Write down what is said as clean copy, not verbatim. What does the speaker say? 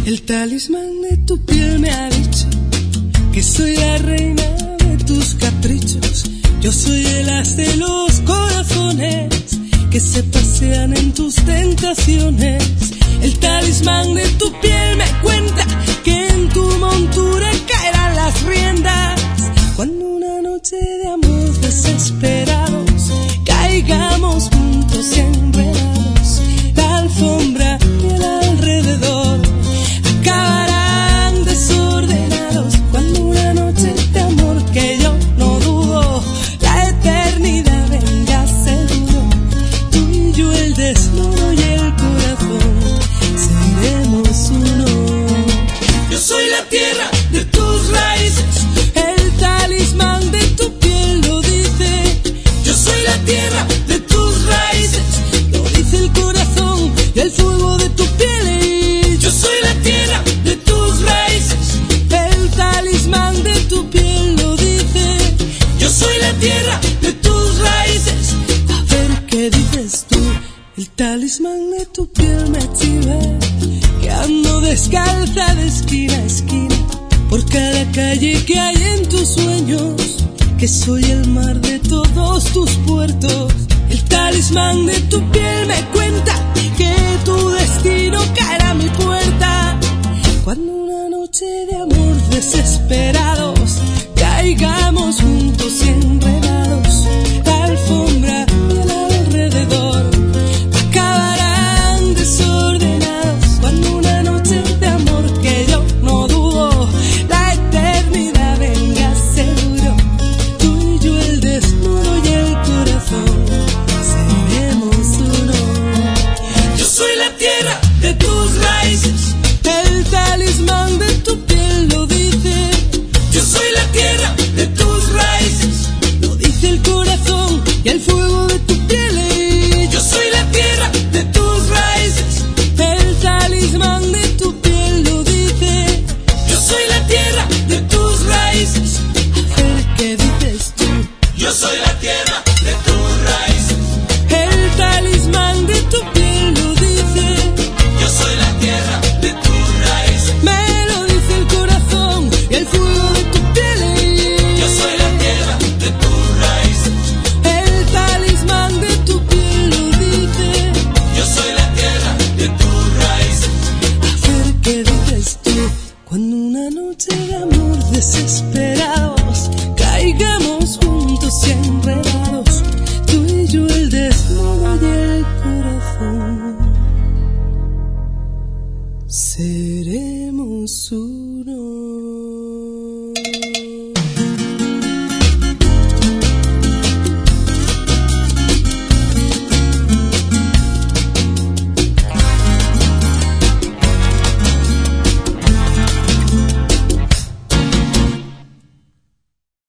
El talismán de tu piel me ha dicho que soy la reina de tus caprichos. Yo soy el as de los corazones que se pasean en tus tentaciones. El talismán de tu piel me cuenta que en tu montura caerán las riendas cuando una noche de amor desesperados caigamos juntos y enredados. La alfombra y el alrededor acabarán desordenados cuando una noche de amor que yo no dudo la eternidad venga seguro. Tú y yo el desnudo y el corazón seremos uno. Yo soy la tierra de tus raíces, el talismán de tu piel lo dice. Yo soy la tierra de tus raíces, lo dice el corazón y el fuego de tu piel. Yo soy la tierra de tus raíces, el talismán de tu piel lo dice. Yo soy la tierra de tus raíces. A ver qué dices tú. El talismán de tu piel me chiva que ando descalza de esquina a esquina por cada calle que hay en tus sueños, que soy el mar de todos tus puertos. El talismán de tu piel me cuenta que tu destino caerá a mi puerta cuando una noche de amor desesperados caigamos juntos y enredados. La alfombra y el alrededor acabarán desordenados cuando una noche de amor que yo no dudo la eternidad venga seguro. Tú y yo el desnudo y el corazón seremos uno. Yo soy la tierra de tus raíces, el talismán de tu piel lo dice. Yo soy la tierra de tus raíces, lo dice el corazón y el fuego de tu piel. Yo soy la tierra de tus raíces, el talismán de tu piel lo dice. Yo soy la tierra de tus raíces. A ver qué dices tú. Yo soy la tierra de tus raíces, El talismán de tu piel lo dice. yo soy la tierra de tus raíces, Me lo dice el corazón y el fuego de tu piel. yo soy la tierra de tus raíces, El talismán de tu piel lo dice. yo soy la tierra de tus raíces, A ver qué dices tú. Cuando una noche de amor desesperados caigamos juntos y enredados, tú y yo el desnudo y el corazón seremos uno.